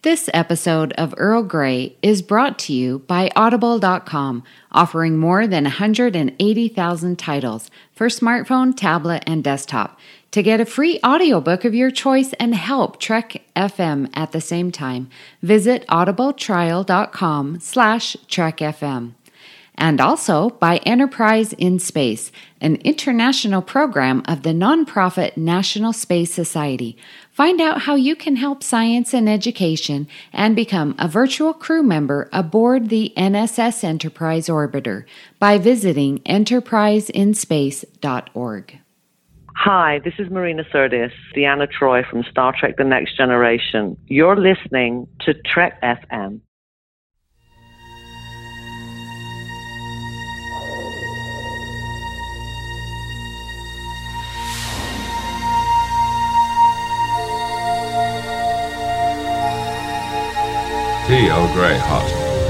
This episode of Earl Grey is brought to you by Audible.com, offering more than 180,000 titles for smartphone, tablet, and desktop. To get a free audiobook of your choice and help Trek FM at the same time, visit audibletrial.com/trekfm. And also by Enterprise in Space, an international program of the nonprofit National Space Society. Find out how you can help science and education and become a virtual crew member aboard the NSS Enterprise Orbiter by visiting enterpriseinspace.org. Hi, this is Marina Sirtis, Deanna Troi from Star Trek The Next Generation. You're listening to Trek FM. Tea, Earl Grey, hot.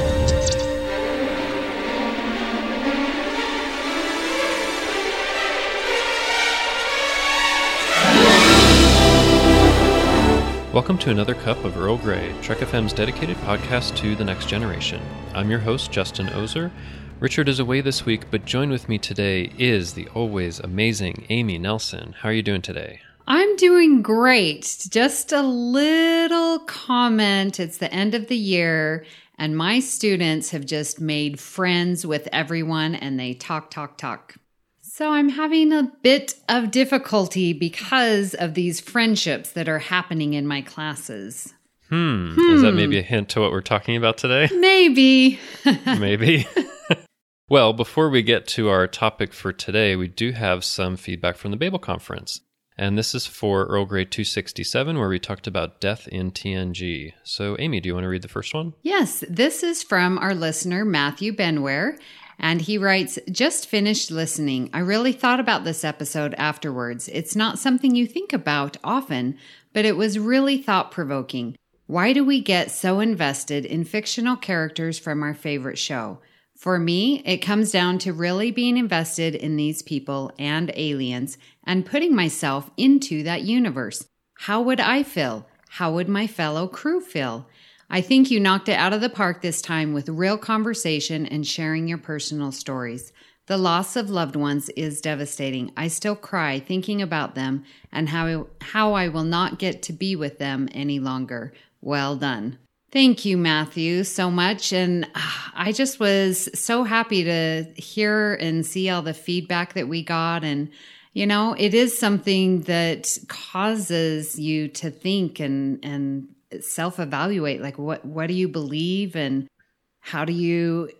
Welcome to another cup of Earl Grey, Trek FM's dedicated podcast to the next generation. I'm your host, Justin Ozer. Richard is away this week, but join with me today is the always amazing Amy Nelson. How are you doing today? I'm doing great. Just a little comment. It's the end of the year, and my students have just made friends with everyone, and they talk. So I'm having a bit of difficulty because of these friendships that are happening in my classes. Is that maybe a hint to what we're talking about today? Maybe. Maybe. Well, before we get to our topic for today, we do have some feedback from the Babel Conference. And this is for Earl Grey 267, where we talked about death in TNG. So, Amy, do you want to read the first one? Yes, this is from our listener, Matthew Benware. And he writes, just finished listening. I really thought about this episode afterwards. It's not something you think about often, but it was really thought-provoking. Why do we get so invested in fictional characters from our favorite show? For me, it comes down to really being invested in these people and aliens and putting myself into that universe. How would I feel? How would my fellow crew feel? I think you knocked it out of the park this time with real conversation and sharing your personal stories. The loss of loved ones is devastating. I still cry thinking about them and how I will not get to be with them any longer. Well done. Thank you, Matthew, so much. And I just was so happy to hear and see all the feedback that we got. And, you know, it is something that causes you to think and self-evaluate, like what do you believe and how do you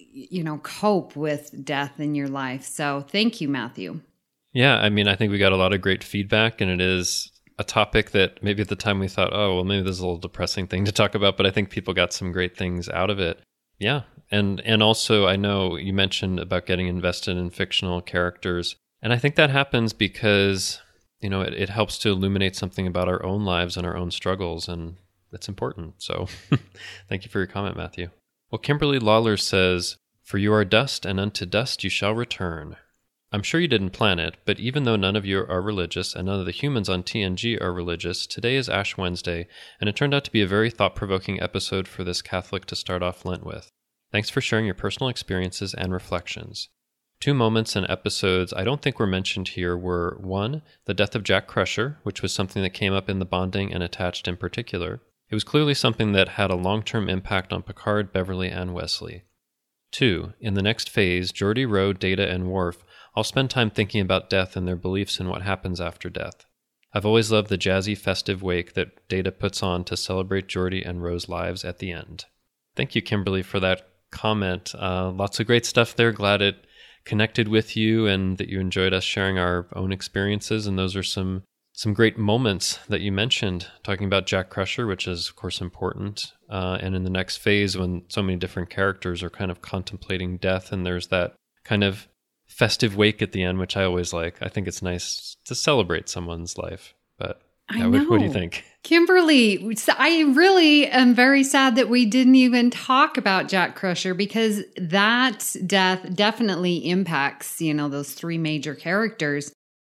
cope with death in your life. So thank you, Matthew. Yeah, I mean, I think we got a lot of great feedback, and it is a topic that maybe at the time we thought, oh, well, maybe this is a little depressing thing to talk about, but I think people got some great things out of it. Yeah. And also, I know you mentioned about getting invested in fictional characters, and I think that happens because, you know, it helps to illuminate something about our own lives and our own struggles, and it's important. So thank you for your comment, Matthew. Well, Kimberly Lawler says, for you are dust, and unto dust you shall return. I'm sure you didn't plan it, but even though none of you are religious and none of the humans on TNG are religious, today is Ash Wednesday, and it turned out to be a very thought-provoking episode for this Catholic to start off Lent with. Thanks for sharing your personal experiences and reflections. Two moments and episodes I don't think were mentioned here were, one, the death of Jack Crusher, which was something that came up in the Bonding and Attached in particular. It was clearly something that had a long-term impact on Picard, Beverly, and Wesley. Two, in the next phase, Geordi, Ro, Data, and Worf all spend time thinking about death and their beliefs in what happens after death. I've always loved the jazzy, festive wake that Data puts on to celebrate Geordi and Ro's lives at the end. Thank you, Kimberly, for that comment. Lots of great stuff there. Glad it connected with you and that you enjoyed us sharing our own experiences. And those are some great moments that you mentioned, talking about Jack Crusher, which is, of course, important. And in the next phase, when so many different characters are kind of contemplating death, and there's that kind of festive wake at the end, which I always like. I think it's nice to celebrate someone's life. But yeah, what do you think? Kimberly, I really am very sad that we didn't even talk about Jack Crusher, because that death definitely impacts, those three major characters.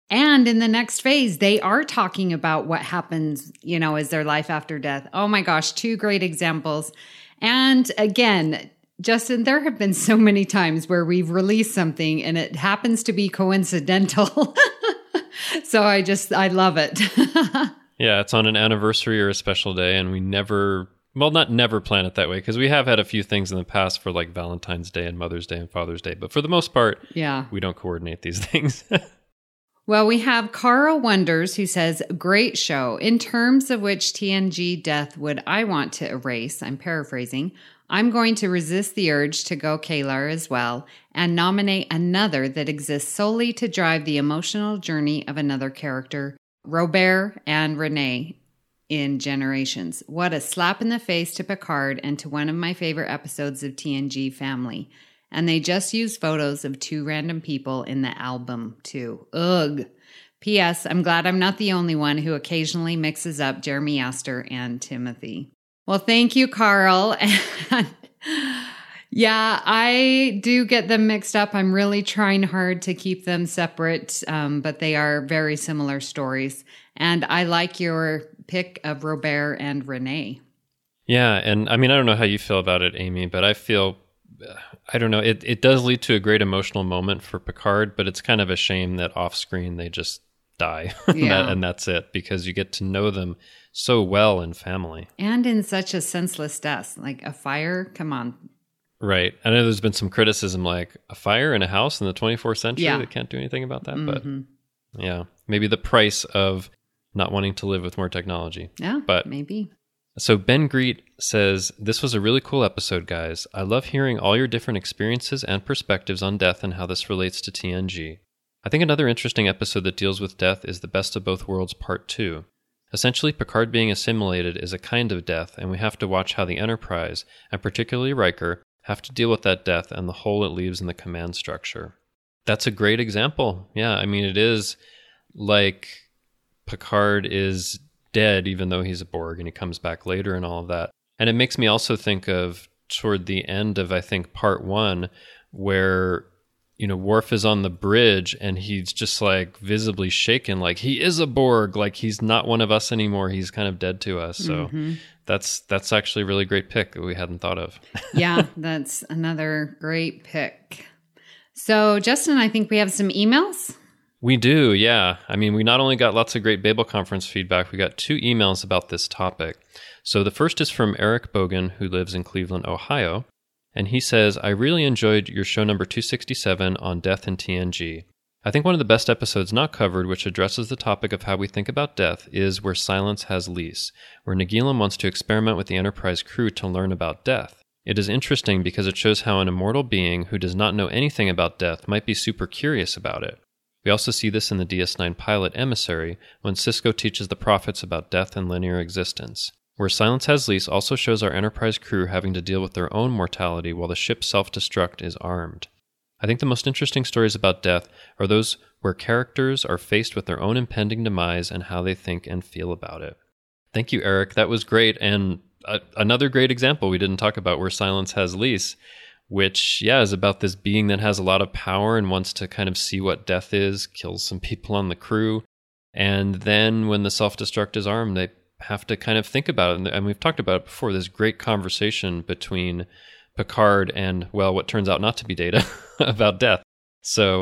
And in the next phase, they are talking about what happens, is their life after death. Oh my gosh, 2 great examples. And again, Justin, there have been so many times where we've released something and it happens to be coincidental. So I love it. Yeah, it's on an anniversary or a special day, and we never plan it that way, because we have had a few things in the past for like Valentine's Day and Mother's Day and Father's Day. But for the most part, we don't coordinate these things. Well, we have Carl Wonders who says, great show. In terms of which TNG death would I want to erase, I'm paraphrasing, I'm going to resist the urge to go Kalar as well and nominate another that exists solely to drive the emotional journey of another character, Robert and Renee in Generations. What a slap in the face to Picard and to one of my favorite episodes of TNG Family. And they just used photos of 2 random people in the album, too. Ugh. P.S. I'm glad I'm not the only one who occasionally mixes up Jeremy Astor and Timothy. Well, thank you, Carl. And yeah, I do get them mixed up. I'm really trying hard to keep them separate, but they are very similar stories. And I like your pick of Robert and Renee. Yeah, and I mean, I don't know how you feel about it, Amy, but I feel... I don't know. It does lead to a great emotional moment for Picard, but it's kind of a shame that off screen they just die. Yeah. And that's it, because you get to know them so well in Family. And in such a senseless death, like a fire. Come on. Right. I know there's been some criticism like a fire in a house in the 24th century. They can't do anything about that. Mm-hmm. But yeah, maybe the price of not wanting to live with more technology. Yeah, but maybe. So Ben Greet says, this was a really cool episode, guys. I love hearing all your different experiences and perspectives on death and how this relates to TNG. I think another interesting episode that deals with death is The Best of Both Worlds Part 2. Essentially, Picard being assimilated is a kind of death, and we have to watch how the Enterprise, and particularly Riker, have to deal with that death and the hole it leaves in the command structure. That's a great example. Yeah, I mean, it is like Picard is dead, even though he's a Borg, and he comes back later and all of that. And it makes me also think of toward the end of, I think, Part 1, where, Worf is on the bridge and he's just like visibly shaken, like he is a Borg, like he's not one of us anymore. He's kind of dead to us. So that's actually a really great pick that we hadn't thought of. Yeah, that's another great pick. So, Justin, I think we have some emails. We do, yeah. I mean, we not only got lots of great Babel Conference feedback, we got 2 emails about this topic. So the first is from Eric Bogan, who lives in Cleveland, Ohio. And he says, I really enjoyed your show number 267 on death in TNG. I think one of the best episodes not covered, which addresses the topic of how we think about death, is Where Silence Has Lease, where Nagilum wants to experiment with the Enterprise crew to learn about death. It is interesting because it shows how an immortal being who does not know anything about death might be super curious about it. We also see this in the DS9 pilot Emissary, when Sisko teaches the prophets about death and linear existence. Where Silence Has Lease also shows our Enterprise crew having to deal with their own mortality while the ship's self-destruct is armed. I think the most interesting stories about death are those where characters are faced with their own impending demise and how they think and feel about it. Thank you, Eric. That was great. And another great example we didn't talk about, Where Silence Has Lease, which, is about this being that has a lot of power and wants to kind of see what death is, kills some people on the crew. And then when the self-destruct is armed, they have to kind of think about it. And we've talked about it before, this great conversation between Picard and, what turns out not to be Data about death. So,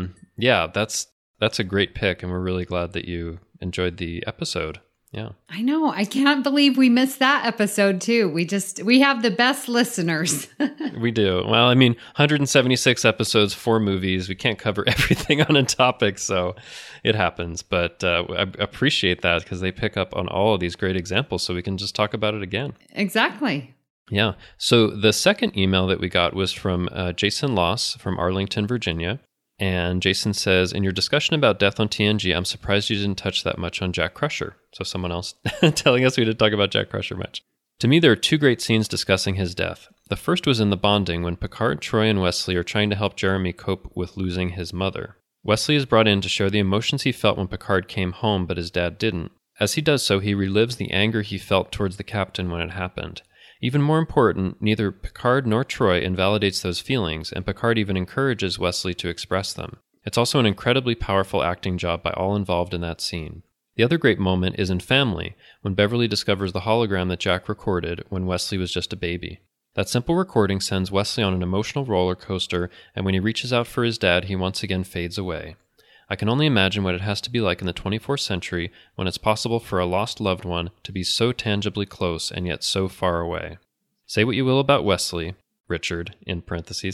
that's a great pick. And we're really glad that you enjoyed the episode. Yeah. I know. I can't believe we missed that episode too. We have the best listeners. We do. Well, I mean, 176 episodes, 4 movies. We can't cover everything on a topic, so it happens. But I appreciate that because they pick up on all of these great examples, so we can just talk about it again. Exactly. Yeah. So the second email that we got was from Jason Loss from Arlington, Virginia. And Jason says, in your discussion about death on TNG, I'm surprised you didn't touch that much on Jack Crusher. So someone else telling us we didn't talk about Jack Crusher much. To me, there are 2 great scenes discussing his death. The first was in The Bonding, when Picard, Troy, and Wesley are trying to help Jeremy cope with losing his mother. Wesley is brought in to share the emotions he felt when Picard came home, but his dad didn't. As he does so, he relives the anger he felt towards the captain when it happened. Even more important, neither Picard nor Troy invalidates those feelings, and Picard even encourages Wesley to express them. It's also an incredibly powerful acting job by all involved in that scene. The other great moment is in Family, when Beverly discovers the hologram that Jack recorded when Wesley was just a baby. That simple recording sends Wesley on an emotional roller coaster, and when he reaches out for his dad, he once again fades away. I can only imagine what it has to be like in the 24th century when it's possible for a lost loved one to be so tangibly close and yet so far away. Say what you will about Wesley, Richard, in parentheses.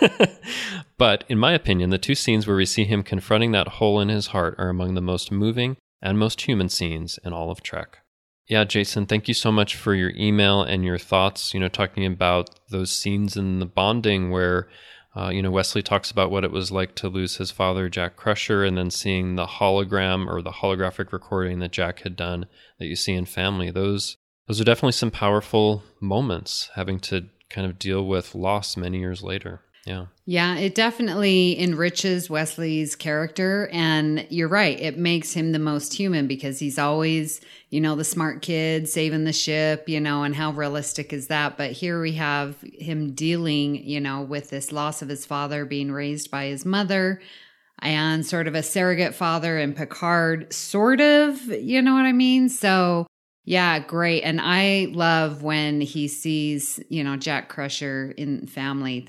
But, in my opinion, the two scenes where we see him confronting that hole in his heart are among the most moving and most human scenes in all of Trek. Yeah, Jason, thank you so much for your email and your thoughts, talking about those scenes in the bonding where, Wesley talks about what it was like to lose his father, Jack Crusher, and then seeing the hologram or the holographic recording that Jack had done that you see in Family. Those are definitely some powerful moments, having to kind of deal with loss many years later. Yeah. Yeah, it definitely enriches Wesley's character. And you're right. It makes him the most human because he's always, the smart kid saving the ship, and how realistic is that? But here we have him dealing, with this loss of his father, being raised by his mother and sort of a surrogate father, and Picard sort of, you know what I mean? So yeah, great. And I love when he sees, Jack Crusher in Family.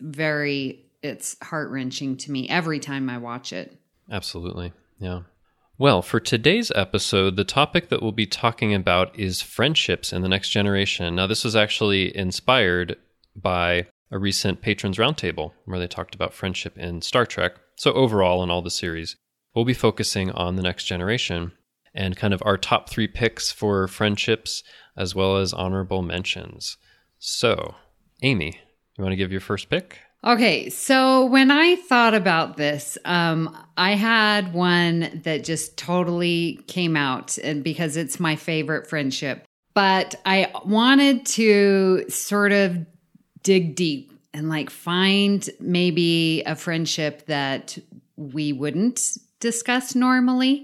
It's heart-wrenching to me every time I watch it. Absolutely. Yeah. Well, for today's episode, the topic that we'll be talking about is friendships in the Next Generation. Now, this was actually inspired by a recent Patrons Roundtable where they talked about friendship in Star Trek. So overall, in all the series, we'll be focusing on the Next Generation and kind of our top 3 picks for friendships, as well as honorable mentions. So, Amy, you want to give your first pick? Okay, so when I thought about this, I had one that just totally came out, and because it's my favorite friendship. But I wanted to sort of dig deep and find maybe a friendship that we wouldn't discuss normally.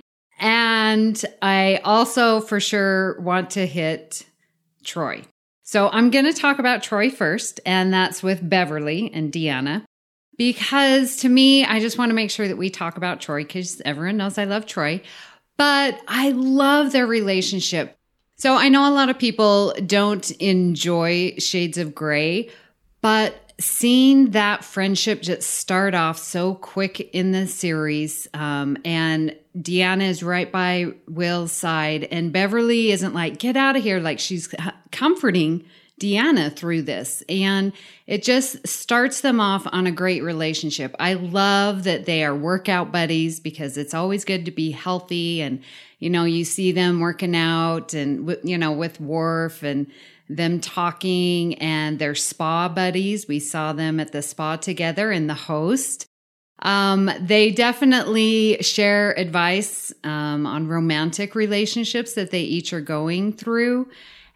And I also for sure want to hit Troy. So I'm going to talk about Troy first, and that's with Beverly and Deanna. Because to me, I just want to make sure that we talk about Troy because everyone knows I love Troy. But I love their relationship. So I know a lot of people don't enjoy Shades of Grey, but seeing that friendship just start off so quick in the series, and Deanna is right by Will's side, and Beverly isn't like, get out of here. She's comforting Deanna through this. And it just starts them off on a great relationship. I love that they are workout buddies because it's always good to be healthy. And, you see them working out and, with Worf and them talking, and their spa buddies. We saw them at the spa together in The Host. They definitely share advice on romantic relationships that they each are going through.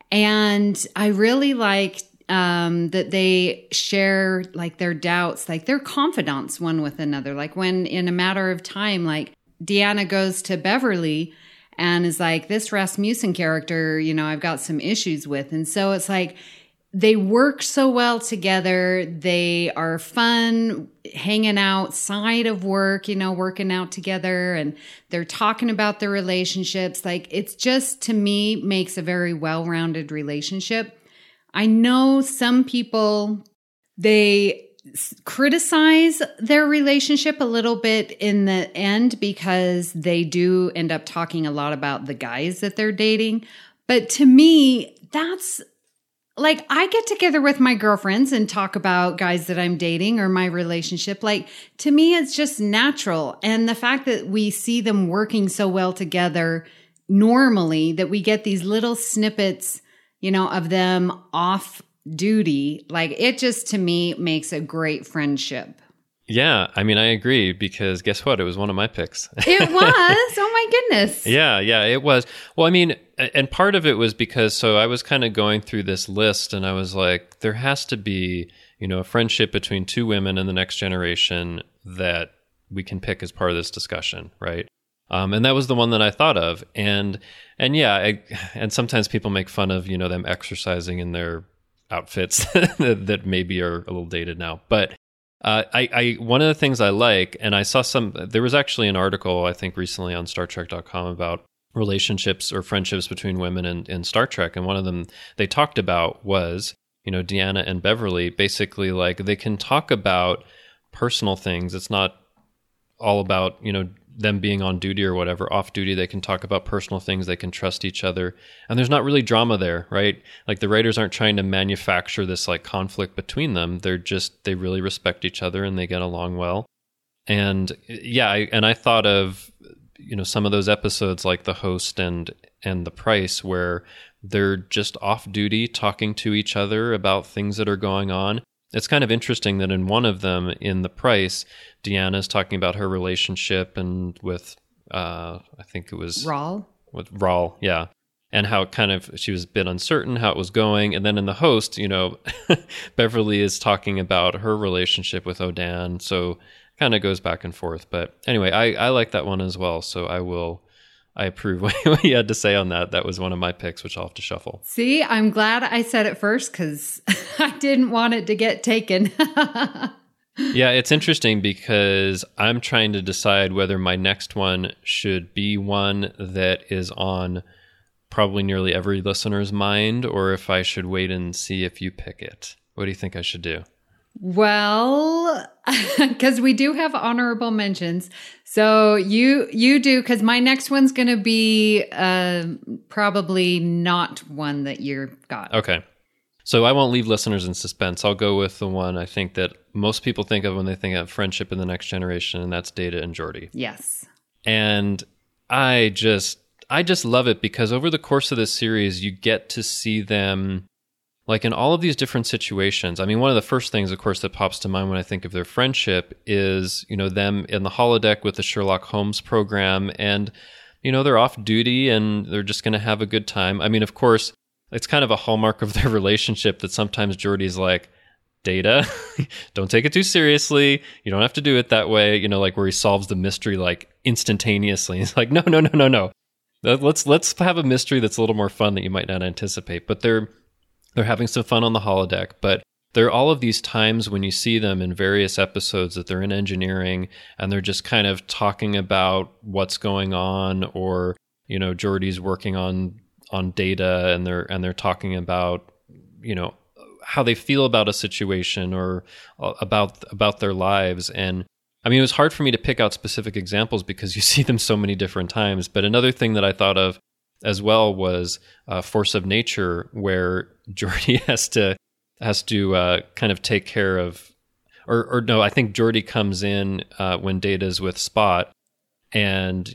And I really like that they share their doubts, they're confidants one with another. When in a matter of time, Deanna goes to Beverly and is like, this Rasmussen character, I've got some issues with. And so it's they work so well together. They are fun, hanging outside of work, working out together, and they're talking about their relationships. It's just, to me, makes a very well-rounded relationship. I know some people, they criticize their relationship a little bit in the end because they do end up talking a lot about the guys that they're dating. But to me, that's I get together with my girlfriends and talk about guys that I'm dating or my relationship. To me, it's just natural. And the fact that we see them working so well together normally, that we get these little snippets, of them off duty, it just, to me, makes a great friendship. Yeah, I agree, because guess what? It was one of my picks. It was? Oh my goodness. Yeah, it was. Well, and part of it was because, I was kind of going through this list and I was like, there has to be, a friendship between two women in the Next Generation that we can pick as part of this discussion, right? And that was the one that I thought of. And and sometimes people make fun of, them exercising in their outfits that maybe are a little dated now. But I one of the things I like, and I saw there was actually an article, I think recently on StarTrek.com about relationships or friendships between women in Star Trek. And one of them they talked about was, Deanna and Beverly, basically like they can talk about personal things. It's not all about, them being on duty or whatever. Off duty, they can talk about personal things. They can trust each other. And there's not really drama there, right? Like the writers aren't trying to manufacture this like conflict between them. They really respect each other and they get along well. And yeah, I thought of, some of those episodes like The Host and The Price where they're just off duty talking to each other about things that are going on. It's kind of interesting that in one of them, in The Price, Deanna's talking about her relationship and with, I think it was... Raul? With Raul, yeah. And how kind of she was a bit uncertain how it was going. And then in The Host, Beverly is talking about her relationship with Odan. So kind of goes back and forth. But anyway, I like that one as well. So I approve what you had to say on that. That was one of my picks, which I'll have to shuffle. See, I'm glad I said it first because I didn't want it to get taken. Yeah, it's interesting because I'm trying to decide whether my next one should be one that is on probably nearly every listener's mind, or if I should wait and see if you pick it. What do you think I should do? Well, because we do have honorable mentions. So you do, because my next one's going to be probably not one that you got. Okay. So I won't leave listeners in suspense. I'll go with the one I think that most people think of when they think of friendship in the next generation, and that's Data and Geordi. Yes. And I just love it because over the course of this series, you get to see them like in all of these different situations. I mean, one of the first things, of course, that pops to mind when I think of their friendship is, them in the holodeck with the Sherlock Holmes program. And, they're off duty and they're just going to have a good time. I mean, of course, it's kind of a hallmark of their relationship that sometimes Geordi's like, Data, don't take it too seriously. You don't have to do it that way. Like where he solves the mystery like instantaneously. It's like, no. Let's have a mystery that's a little more fun that you might not anticipate. But they're having some fun on the holodeck. But there are all of these times when you see them in various episodes that they're in engineering and they're just kind of talking about what's going on, or Geordi's working on Data and they're talking about how they feel about a situation or about their lives. And I mean, it was hard for me to pick out specific examples because you see them so many different times. But another thing that I thought of as well was Force of Nature, where Geordi has to kind of take care of, or no, I think Geordi comes in when Data's with Spot. And,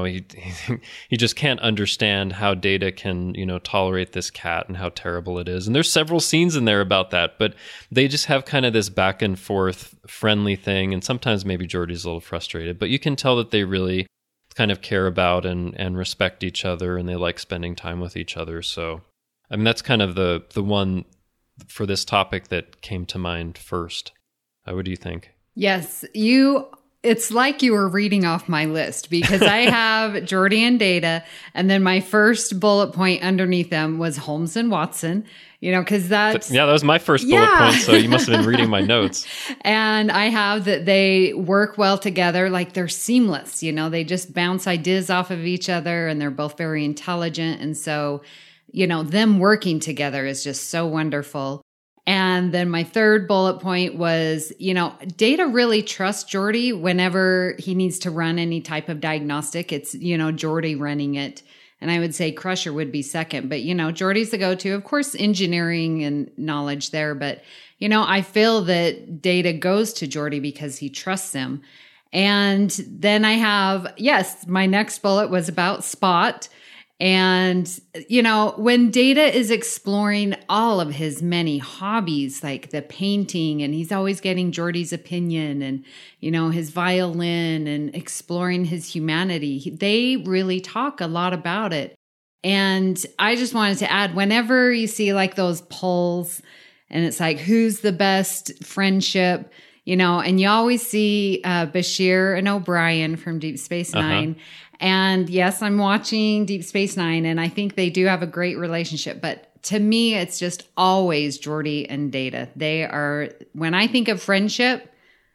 he just can't understand how Data can, tolerate this cat and how terrible it is. And there's several scenes in there about that, but they just have kind of this back and forth friendly thing. And sometimes maybe Geordi's a little frustrated, but you can tell that they really kind of care about and respect each other, and they like spending time with each other. So, I mean, that's kind of the one for this topic that came to mind first. What do you think? Yes, it's like you were reading off my list because I have Geordi and Data, and then my first bullet point underneath them was Holmes and Watson, because that was my first bullet point. So you must have been reading my notes. And I have that they work well together. Like they're seamless, they just bounce ideas off of each other and they're both very intelligent. And so, them working together is just so wonderful. And then my third bullet point was, Data really trusts Geordi whenever he needs to run any type of diagnostic. It's, Geordi running it. And I would say Crusher would be second. But, Geordi's the go-to. Of course, engineering and knowledge there. But, I feel that Data goes to Geordi because he trusts him. And then I have, my next bullet was about Spot. And, when Data is exploring all of his many hobbies, like the painting, and he's always getting Geordi's opinion and, his violin and exploring his humanity, they really talk a lot about it. And I just wanted to add, whenever you see like those polls and it's like, who's the best friendship, and you always see Bashir and O'Brien from Deep Space Nine. And yes, I'm watching Deep Space Nine, and I think they do have a great relationship. But to me, it's just always Geordi and Data. They are, when I think of friendship,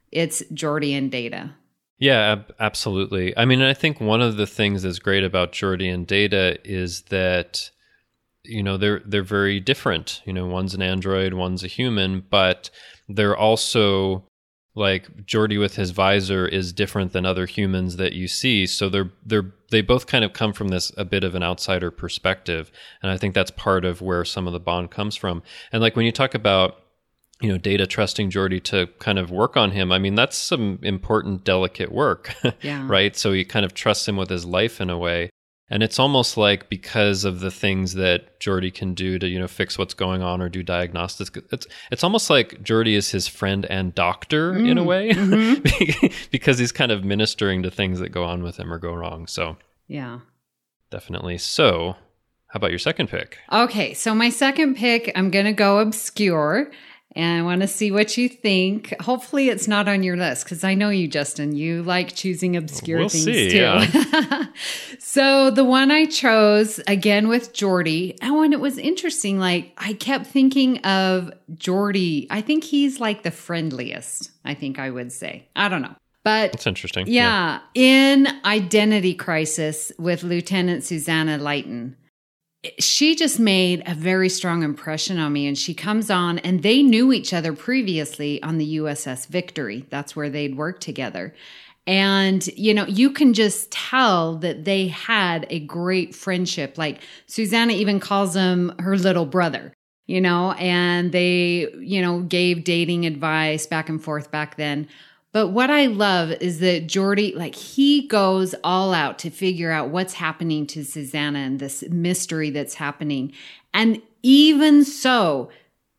it's Geordi and Data. Yeah, absolutely. I mean, I think one of the things that's great about Geordi and Data is that, you know, they're very different. You know, one's an android, one's a human, but they're also like Geordi with his visor is different than other humans that you see. So they both kind of come from this a bit of an outsider perspective, and I think that's part of where some of the bond comes from. And like when you talk about, you know, Data trusting Geordi to kind of work on him, I mean, that's some important, delicate work, right? So he kind of trusts him with his life in a way. And it's almost like because of the things that Geordi can do to, you know, fix what's going on or do diagnostics, it's almost like Geordi is his friend and doctor in a way, because he's kind of ministering to things that go on with him or go wrong. So yeah, definitely. So how about your second pick? Okay, so my second pick, I'm going to go obscure. And I want to see what you think. Hopefully it's not on your list, because I know you, Justin. You like choosing obscure things too. Yeah. So the one I chose, again with Geordi, and it was interesting, like I kept thinking of Geordi. I think he's like the friendliest, I think I would say. I don't know. But that's interesting. Yeah. In Identity Crisis with Lieutenant Susanna Lighton, she just made a very strong impression on me, and she comes on, and they knew each other previously on the USS Victory. That's where they'd worked together. And, you know, you can just tell that they had a great friendship. Like Susanna even calls him her little brother, you know, and they, you know, gave dating advice back and forth back then. But what I love is that Geordi, like he goes all out to figure out what's happening to Susanna and this mystery that's happening. And even so,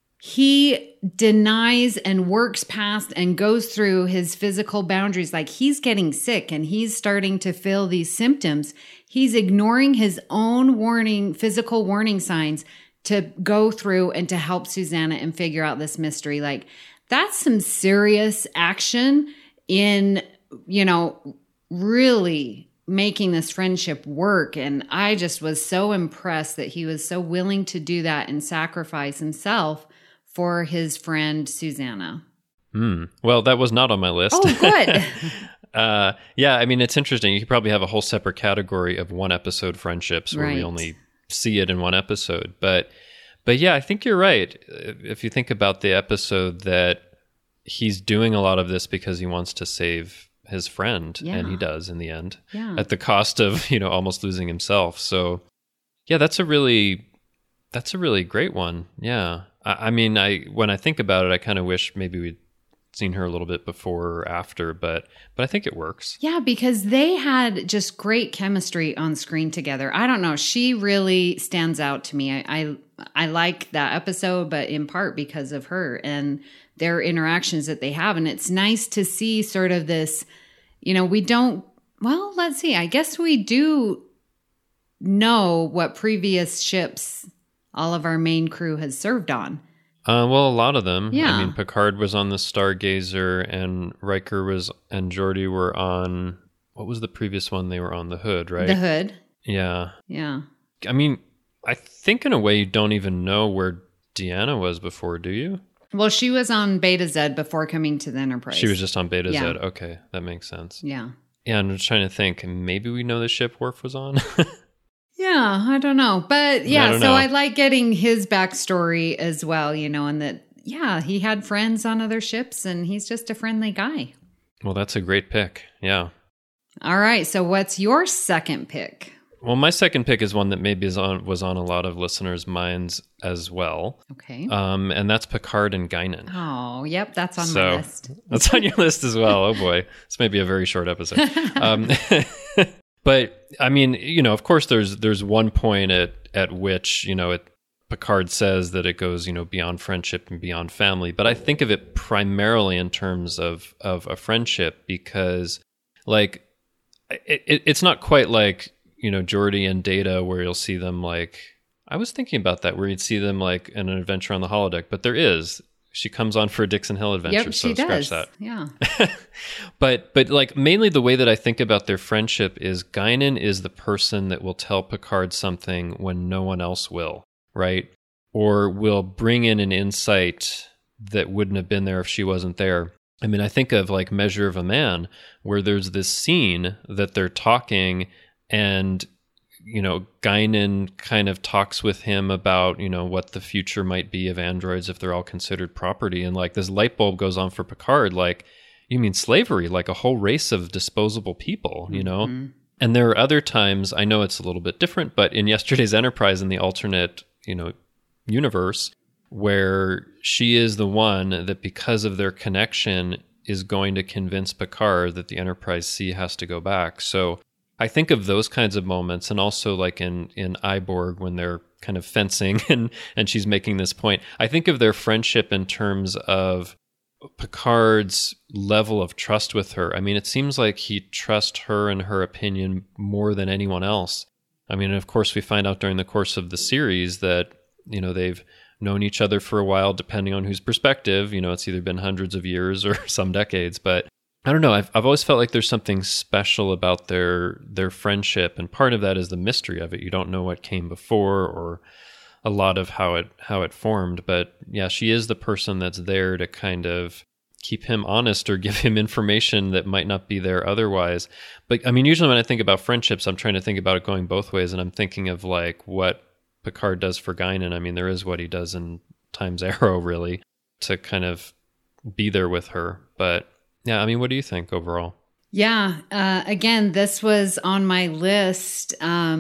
he denies and works past and goes through his physical boundaries. Like he's getting sick and he's starting to feel these symptoms. He's ignoring his own physical warning signs to go through and to help Susanna and figure out this mystery. Like, that's some serious action in, you know, really making this friendship work. And I just was so impressed that he was so willing to do that and sacrifice himself for his friend Susanna. Well, that was not on my list. Oh, good. Yeah, I mean, it's interesting. You could probably have a whole separate category of one episode friendships where we only see it in one episode. But yeah, I think you're right. If you think about the episode, that he's doing a lot of this because he wants to save his friend, and he does in the end, at the cost of, you know, almost losing himself. So yeah, that's a really great one. Yeah. I mean, when I think about it, I kind of wish maybe we'd seen her a little bit before or after, but I think it works. Yeah, because they had just great chemistry on screen together. I don't know. She really stands out to me. I like that episode, but in part because of her and their interactions that they have. And it's nice to see sort of this, you know, let's see. I guess we do know what previous ships all of our main crew has served on. Well, a lot of them. Yeah. I mean, Picard was on the Stargazer, and Riker and Geordi were on, what was the previous one? They were on the Hood, right? The Hood. Yeah. Yeah. I mean, I think in a way you don't even know where Deanna was before, do you? Well, she was on Beta Z before coming to the Enterprise. She was just on Beta Z. Okay, that makes sense. Yeah. Yeah, I'm just trying to think. Maybe we know the ship Worf was on? Yeah, I don't know. But yeah, I like getting his backstory as well, you know, and that, yeah, he had friends on other ships and he's just a friendly guy. Well, that's a great pick. Yeah. All right. So what's your second pick? Well, my second pick is one that maybe was on a lot of listeners' minds as well. Okay. And that's Picard and Guinan. Oh, yep. That's on my list. That's on your list as well. Oh boy. This may be a very short episode. But I mean, you know, of course there's one point at which, you know, Picard says that it goes, you know, beyond friendship and beyond family. But I think of it primarily in terms of a friendship, because like it's not quite like, you know, Geordi and Data where you'll see them like, I was thinking about that, where you'd see them like in an adventure on the holodeck, but there is. She comes on for a Dixon Hill adventure, yep, so she scratch does. that. Yeah. But like mainly the way that I think about their friendship is Guinan is the person that will tell Picard something when no one else will, right? Or will bring in an insight that wouldn't have been there if she wasn't there. I mean, I think of like Measure of a Man, where there's this scene that they're talking and, Guinan kind of talks with him about, what the future might be of androids if they're all considered property. And like this light bulb goes on for Picard, like, you mean slavery, like a whole race of disposable people, Mm-hmm. And there are other times, I know it's a little bit different, but in Yesterday's Enterprise, in the alternate, universe, where she is the one that, because of their connection, is going to convince Picard that the Enterprise C has to go back. So I think of those kinds of moments, and also like in Iborg when they're kind of fencing and she's making this point. I think of their friendship in terms of Picard's level of trust with her. I mean, it seems like he trusts her and her opinion more than anyone else. I mean, of course, we find out during the course of the series that, they've known each other for a while, depending on whose perspective. It's either been hundreds of years or some decades, but I don't know. I've always felt like there's something special about their friendship, and part of that is the mystery of it. You don't know what came before or a lot of how it formed, but yeah, she is the person that's there to kind of keep him honest or give him information that might not be there otherwise. But I mean, usually when I think about friendships, I'm trying to think about it going both ways, and I'm thinking of like what Picard does for Guinan. I mean, there is what he does in Time's Arrow, really, to kind of be there with her. But yeah, I mean, what do you think overall? Yeah. Again, this was on my list.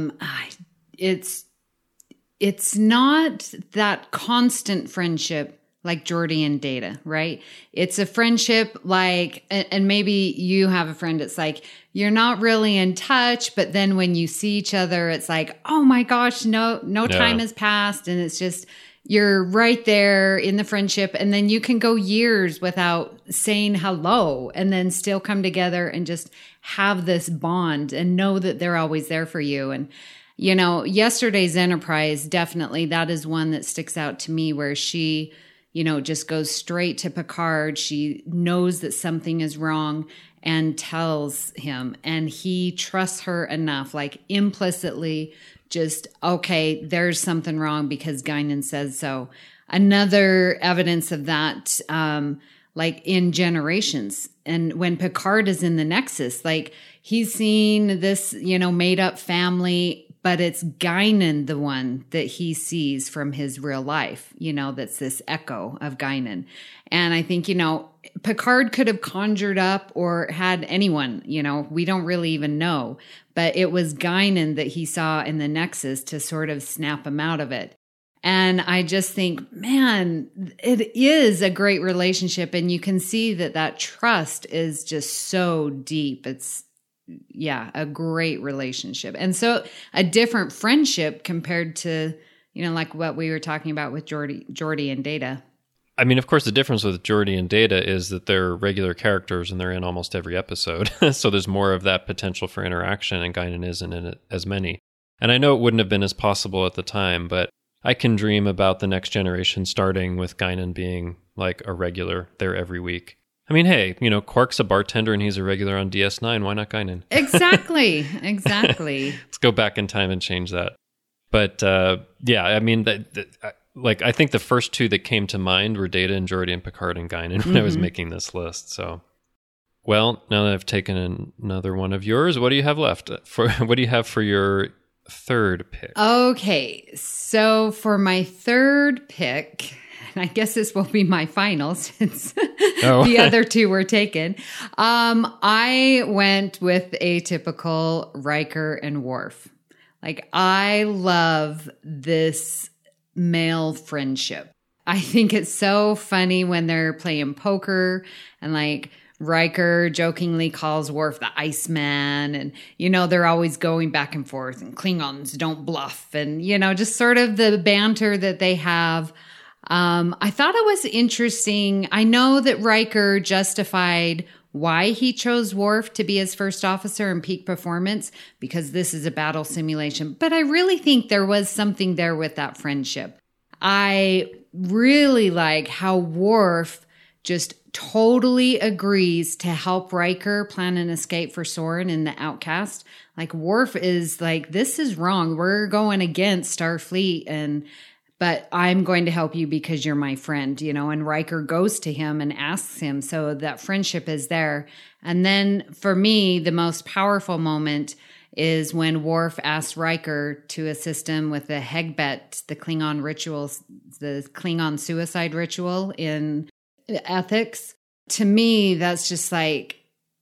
It's not that constant friendship like Geordi and Data, right? It's a friendship like, and maybe you have a friend, it's like, you're not really in touch, but then when you see each other, it's like, oh my gosh, no time has passed. And it's just, you're right there in the friendship. And then you can go years without saying hello and then still come together and just have this bond and know that they're always there for you. And, Yesterday's Enterprise, definitely that is one that sticks out to me, where she, just goes straight to Picard. She knows that something is wrong and tells him, and he trusts her enough, like implicitly, just, okay, there's something wrong because Guinan says so. Another evidence of that, like in Generations, and when Picard is in the Nexus, like he's seen this, made up family, but it's Guinan, the one that he sees from his real life, that's this echo of Guinan. And I think, Picard could have conjured up or had anyone, we don't really even know, but it was Guinan that he saw in the Nexus to sort of snap him out of it. And I just think, man, it is a great relationship. And you can see that trust is just so deep. It's, a great relationship. And so a different friendship compared to, like what we were talking about with Geordi and Data. I mean, of course, the difference with Geordi and Data is that they're regular characters and they're in almost every episode. So there's more of that potential for interaction, and Guinan isn't in it as many. And I know it wouldn't have been as possible at the time, but I can dream about the Next Generation starting with Guinan being like a regular there every week. I mean, hey, Quark's a bartender and he's a regular on DS9. Why not Guinan? Exactly. Let's go back in time and change that. But I mean, I think the first two that came to mind were Data and Geordi and Picard and Guinan when I was making this list. So, well, now that I've taken another one of yours, what do you have left? What do you have for your third pick? Okay, so for my third pick, and I guess this will be my final since the other two were taken, I went with a typical Riker and Worf. Like, I love this male friendship. I think it's so funny when they're playing poker and like Riker jokingly calls Worf the Iceman, and they're always going back and forth, and Klingons don't bluff, and just sort of the banter that they have. I thought it was interesting. I know that Riker justified why he chose Worf to be his first officer in peak performance, because this is a battle simulation. But I really think there was something there with that friendship. I really like how Worf just totally agrees to help Riker plan an escape for Soren in the Outcast. Like, Worf is like, this is wrong. We're going against Starfleet and but I'm going to help you because you're my friend, and Riker goes to him and asks him. So that friendship is there. And then for me, the most powerful moment is when Worf asks Riker to assist him with the Hegbet, the Klingon rituals, the Klingon suicide ritual in ethics. To me, that's just like,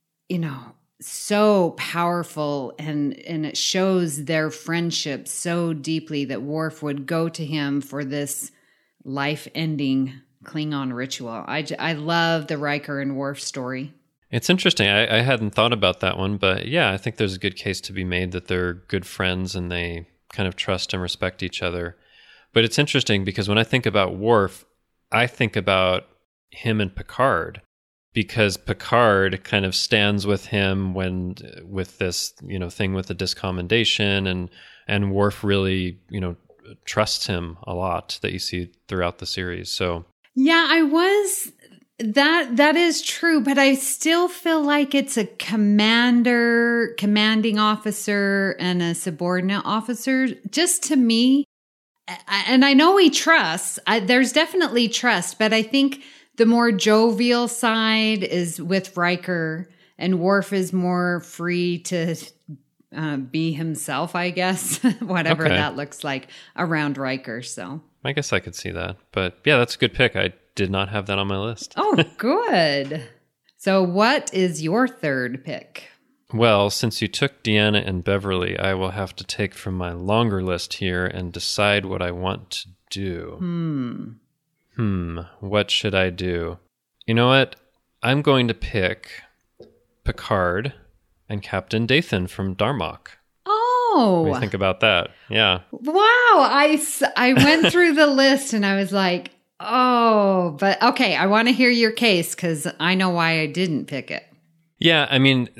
so powerful, and it shows their friendship so deeply that Worf would go to him for this life-ending Klingon ritual. I love the Riker and Worf story. It's interesting. I hadn't thought about that one, but yeah, I think there's a good case to be made that they're good friends and they kind of trust and respect each other. But it's interesting because when I think about Worf, I think about him and Picard, because Picard kind of stands with him with this, thing with the discommendation, and Worf really, trusts him a lot, that you see throughout the series. So yeah, that is true, but I still feel like it's a commanding officer and a subordinate officer, just to me. And I know he trusts, there's definitely trust, but I think the more jovial side is with Riker, and Worf is more free to be himself, I guess, whatever that looks like around Riker. So I guess I could see that. But yeah, that's a good pick. I did not have that on my list. Oh, good. So what is your third pick? Well, since you took Deanna and Beverly, I will have to take from my longer list here and decide what I want to do. What should I do? You know what? I'm going to pick Picard and Captain Dathan from Darmok. Oh. What do you think about that? Yeah. Wow. I went through the list and I was like, oh, but okay, I want to hear your case because I know why I didn't pick it. Yeah,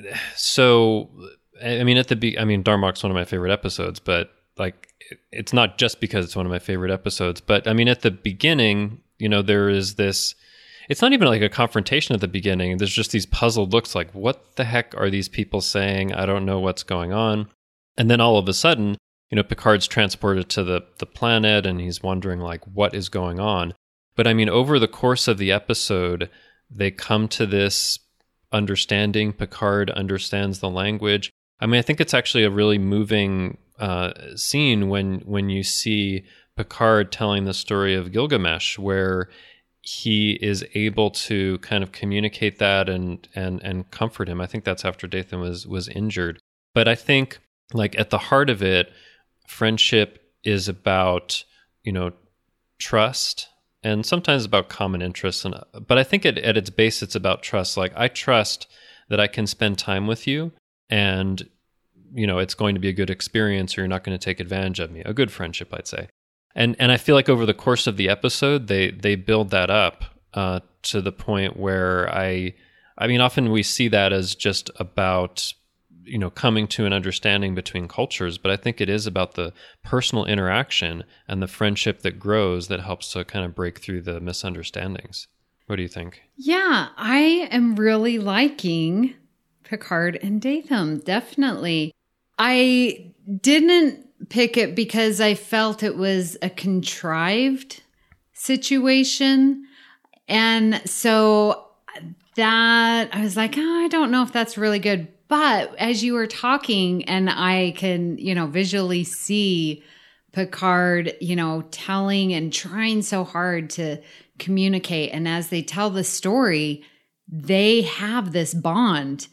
Darmok's one of my favorite episodes, but like, it's not just because it's one of my favorite episodes, but at the beginning, there is this, it's not even like a confrontation at the beginning. There's just these puzzled looks like, what the heck are these people saying? I don't know what's going on. And then all of a sudden, Picard's transported to the planet and he's wondering like, what is going on? But over the course of the episode, they come to this understanding. Picard understands the language. I think it's actually a really moving scene when you see Picard telling the story of Gilgamesh, where he is able to kind of communicate that and comfort him. I think that's after Dathan was injured. But I think like at the heart of it, friendship is about, trust, and sometimes about common interests. But I think at its base, it's about trust. Like, I trust that I can spend time with you, and it's going to be a good experience, or you're not going to take advantage of me. A good friendship, I'd say. And I feel like over the course of the episode, they build that up to the point where often we see that as just about coming to an understanding between cultures, but I think it is about the personal interaction and the friendship that grows that helps to kind of break through the misunderstandings. What do you think? Yeah, I am really liking Picard and Dathan, definitely. I didn't pick it because I felt it was a contrived situation. And so that I was like, I don't know if that's really good. But as you were talking, and I can, visually see Picard, telling and trying so hard to communicate. And as they tell the story, they have this bond,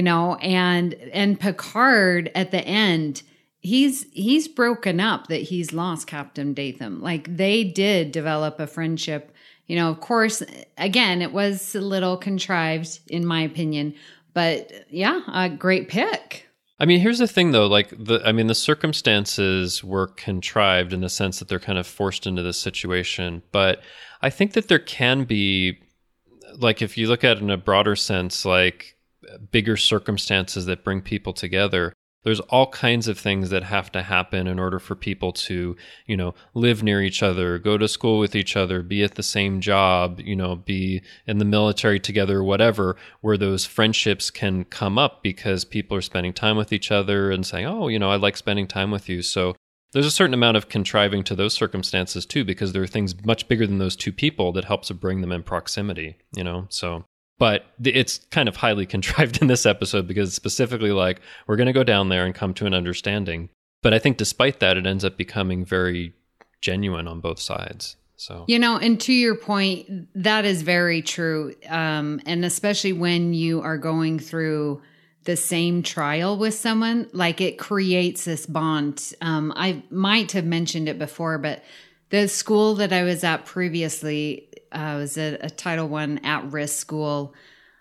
and Picard at the end, he's broken up that he's lost Captain Dathan. Like, they did develop a friendship. Of course, again, it was a little contrived in my opinion, but yeah, a great pick. Here's the thing though, like the circumstances were contrived in the sense that they're kind of forced into this situation. But I think that there can be, like, if you look at it in a broader sense, like bigger circumstances that bring people together. There's all kinds of things that have to happen in order for people to, live near each other, go to school with each other, be at the same job, be in the military together, whatever, where those friendships can come up because people are spending time with each other and saying, oh, I like spending time with you. So There's a certain amount of contriving to those circumstances too, because there are things much bigger than those two people that helps to bring them in proximity, so. But it's kind of highly contrived in this episode because it's specifically like, we're going to go down there and come to an understanding. But I think despite that, it ends up becoming very genuine on both sides. So, and to your point, that is very true. And especially when you are going through the same trial with someone, like it creates this bond. I might have mentioned it before, but the school that I was at previously was a Title I at-risk school.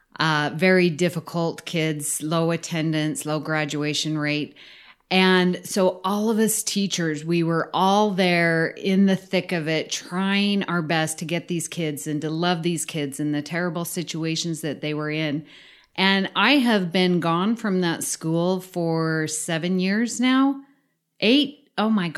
Very difficult kids, low attendance, low graduation rate. And so all of us teachers, we were all there in the thick of it, trying our best to get these kids and to love these kids and the terrible situations that they were in. And I have been gone from that school for 7 years now. 8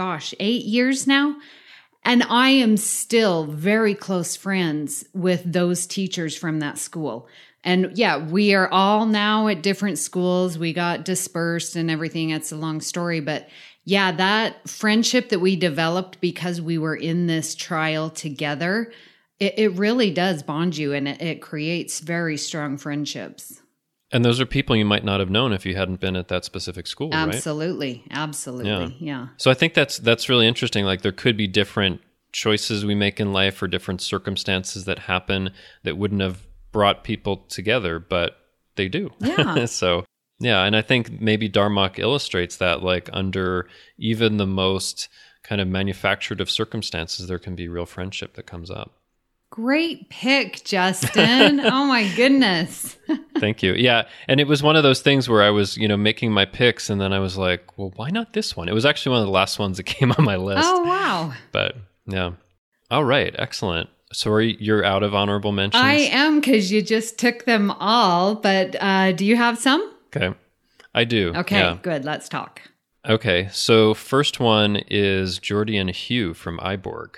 years now. And I am still very close friends with those teachers from that school. And yeah, we are all now at different schools. We got dispersed and everything. It's a long story. But yeah, that friendship that we developed because we were in this trial together, it really does bond you, and it creates very strong friendships. And those are people you might not have known if you hadn't been at that specific school, right? Absolutely. Yeah. So I think that's really interesting. Like there could be different choices we make in life or different circumstances that happen that wouldn't have brought people together, but they do. Yeah. So, yeah. And I think maybe Darmok illustrates that, like under even the most kind of manufactured of circumstances, there can be real friendship that comes up. Great pick, Justin. Oh my goodness. Thank you. Yeah. And it was one of those things where I was, making my picks and then I was like, well, why not this one? It was actually one of the last ones that came on my list. Oh, wow. But yeah. All right. Excellent. So you're out of honorable mentions? I am, because you just took them all. But do you have some? Okay. I do. Okay, yeah. Good. Let's talk. Okay. So first one is Geordi and Hugh from Iborg.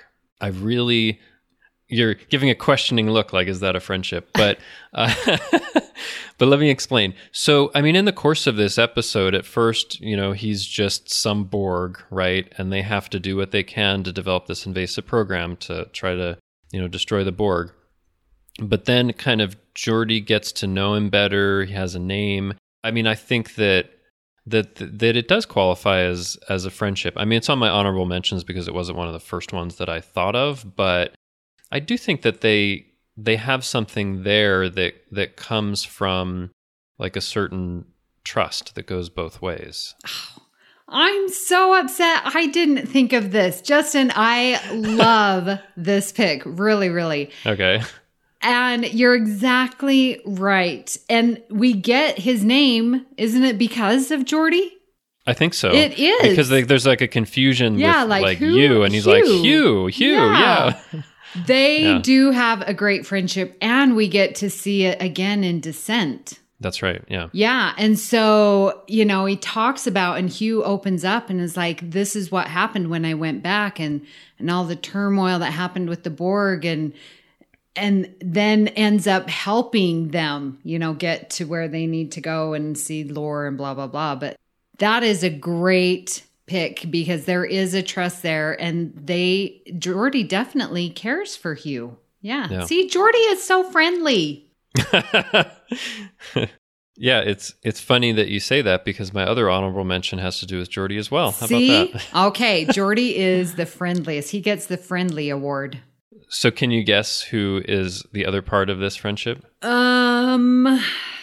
You're giving a questioning look like, is that a friendship? But but let me explain. So, I mean, in the course of this episode, at first, he's just some Borg, right? And they have to do what they can to develop this invasive program to try to, destroy the Borg. But then kind of Geordi gets to know him better. He has a name. I mean, I think that it does qualify as a friendship. I mean, it's on my honorable mentions because it wasn't one of the first ones that I thought of, but I do think that they have something there that comes from like a certain trust that goes both ways. Oh, I'm so upset. I didn't think of this. Justin, I love this pick. Really, really. Okay. And you're exactly right. And we get his name, isn't it because of Geordi? I think so. It is. Because there's like a confusion with like who? you, and he's Hugh. like, Hugh, yeah. They do have a great friendship, and we get to see it again in Descent. That's right, yeah. Yeah, and so, he talks about, and Hugh opens up and is like, this is what happened when I went back, and all the turmoil that happened with the Borg, and then ends up helping them, get to where they need to go and see Lore and blah, blah, blah. But that is a great pick because there is a trust there, and Geordi definitely cares for Hugh. Yeah. See, Geordi is so friendly. Yeah, it's funny that you say that because my other honorable mention has to do with Geordi as well. How See? about that? Okay, Geordi is the friendliest. He gets the friendly award. So can you guess who is the other part of this friendship? No.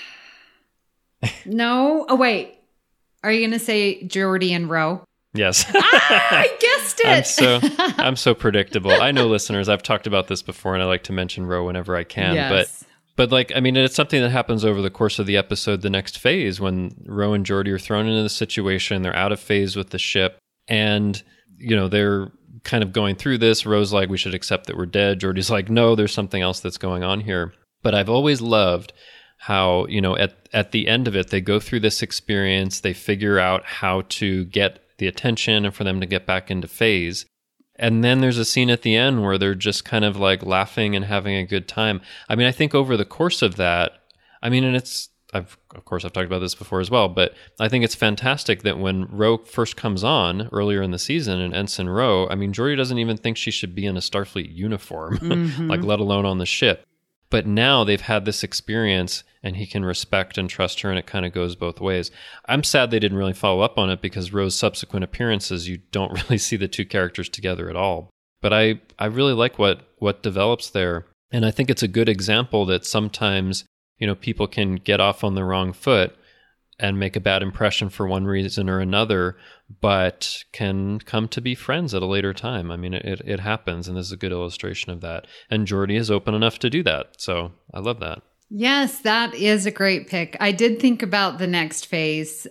Oh, wait. Are you going to say Geordi and Ro? Yes. I guessed it. I'm so predictable. I know, listeners, I've talked about this before, and I like to mention Ro whenever I can. Yes. But like, I mean, it's something that happens over the course of the episode, the next phase, when Ro and Geordi are thrown into the situation. They're out of phase with the ship, and, they're kind of going through this. Ro's like, we should accept that we're dead. Geordi's like, no, there's something else that's going on here. But I've always loved how, at the end of it, they go through this experience, they figure out how to get the attention and for them to get back into phase. And then there's a scene at the end where they're just kind of like laughing and having a good time. I mean, I think over the course of that, and it's I've talked about this before as well, but I think it's fantastic that when Ro first comes on earlier in the season, and Ensign Ro, I mean, Geordi doesn't even think she should be in a Starfleet uniform, like let alone on the ship. But now they've had this experience and he can respect and trust her, and it kind of goes both ways. I'm sad they didn't really follow up on it because Ro's subsequent appearances, you don't really see the two characters together at all. But I really like what develops there. And I think it's a good example that sometimes, people can get off on the wrong foot and make a bad impression for one reason or another, but can come to be friends at a later time. I mean, it happens, and this is a good illustration of that. And Geordi is open enough to do that. So I love that. Yes, that is a great pick. I did think about the next phase.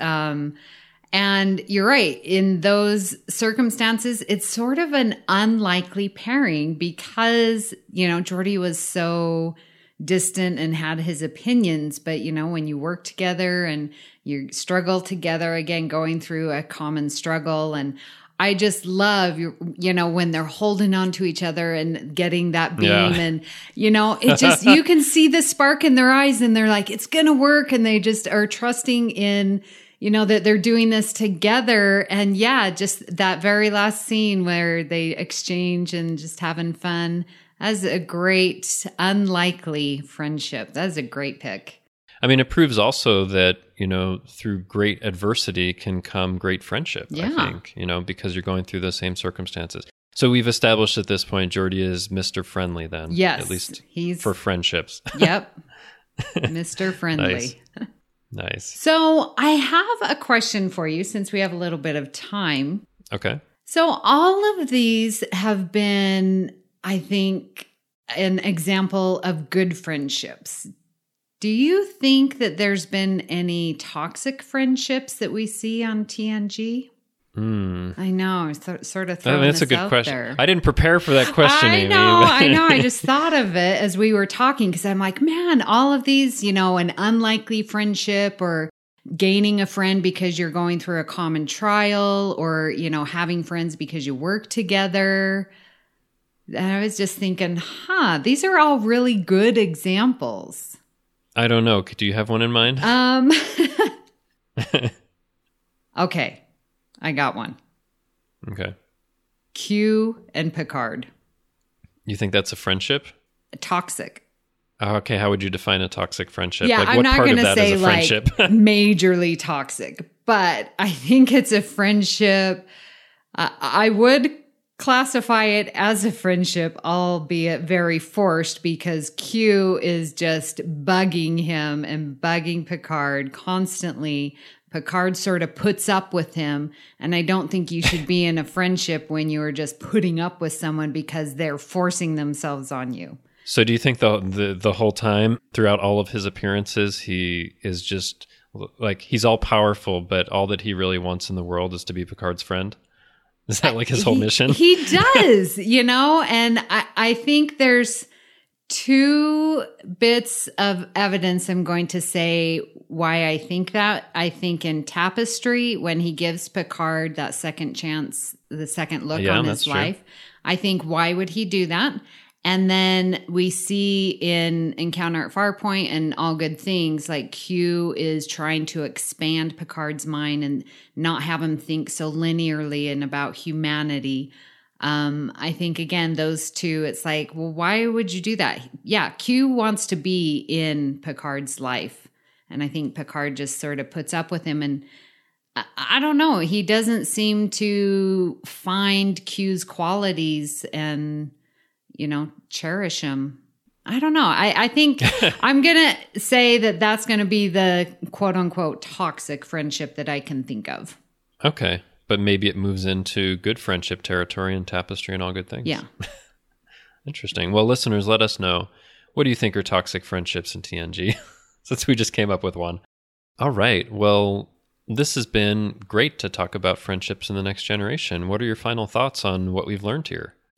And you're right. In those circumstances, it's sort of an unlikely pairing because, Geordi was so distant and had his opinions. But, when you work together and you struggle together, again, going through a common struggle. And I just love, when they're holding on to each other and getting that beam. Yeah. And, it just, you can see the spark in their eyes and they're like, it's going to work. And they just are trusting in, that they're doing this together. And yeah, just that very last scene where they exchange and just having fun. That's a great, unlikely friendship. That's a great pick. I mean, it proves also that, through great adversity can come great friendship, I think, because you're going through the same circumstances. So we've established at this point, Geordi is Mr. Friendly then. Yes. At least for friendships. Yep. Mr. Friendly. Nice. So I have a question for you since we have a little bit of time. Okay. So all of these have been, I think, an example of good friendships. Do you think that there's been any toxic friendships that we see on TNG? I know, sort of throwing that's a good question. There. I didn't prepare for that question, Amy. I know. I just thought of it as we were talking because I'm like, man, all of these, an unlikely friendship or gaining a friend because you're going through a common trial or, having friends because you work together. And I was just thinking, these are all really good examples. I don't know. Do you have one in mind? Okay. I got one. Okay. Q and Picard. You think that's a friendship? Toxic. Okay, how would you define a toxic friendship? Yeah, like, I'm what not part going of to that say is a friendship? like majorly toxic, but I think it's a friendship. I would classify it as a friendship, albeit very forced, because Q is just bugging him and bugging Picard constantly. Picard sort of puts up with him, and I don't think you should be in a friendship when you are just putting up with someone because they're forcing themselves on you. So do you think the whole time, throughout all of his appearances, he is just like, he's all powerful, but all that he really wants in the world is to be Picard's friend? Is that like his whole mission? He does, and I think there's two bits of evidence I'm going to say why I think that. I think in Tapestry, when he gives Picard that second chance, the second look on his life, I think, why would he do that? And then we see in Encounter at Farpoint and All Good Things, like Q is trying to expand Picard's mind and not have him think so linearly and about humanity. I think, again, those two, it's like, well, why would you do that? Yeah, Q wants to be in Picard's life. And I think Picard just sort of puts up with him. And I don't know, he doesn't seem to find Q's qualities and, cherish him. I don't know. I think I'm going to say that that's going to be the quote unquote toxic friendship that I can think of. Okay. But maybe it moves into good friendship territory in Tapestry and All Good Things. Yeah. Interesting. Well, listeners, let us know. What do you think are toxic friendships in TNG? Since we just came up with one. All right. Well, this has been great to talk about friendships in the next generation. What are your final thoughts on what we've learned here?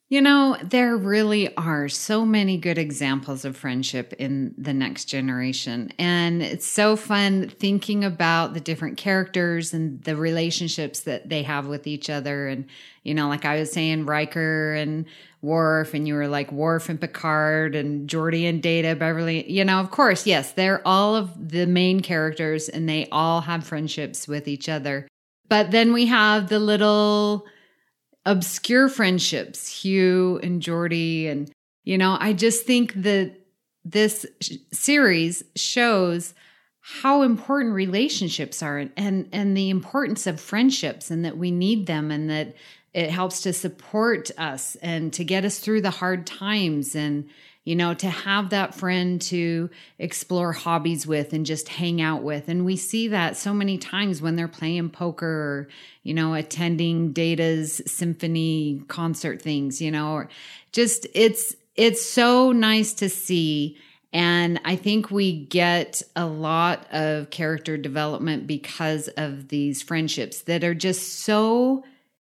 You know, there really are so many good examples of friendship in The Next Generation. And it's so fun thinking about the different characters and the relationships that they have with each other. And, you know, like I was saying, Riker and Worf, and you were like Worf and Picard and Geordi and Data, Beverly. You know, of course, yes, they're all of the main characters and they all have friendships with each other. But then we have the little obscure friendships, Hugh and Geordi. And, you know, I just think that this series shows how important relationships are and the importance of friendships, and that we need them, and that it helps to support us and to get us through the hard times, and, you know, to have that friend to explore hobbies with and just hang out with. And we see that so many times when they're playing poker or, you know, attending Data's symphony concert things, you know, or just it's so nice to see. And I think we get a lot of character development because of these friendships that are just so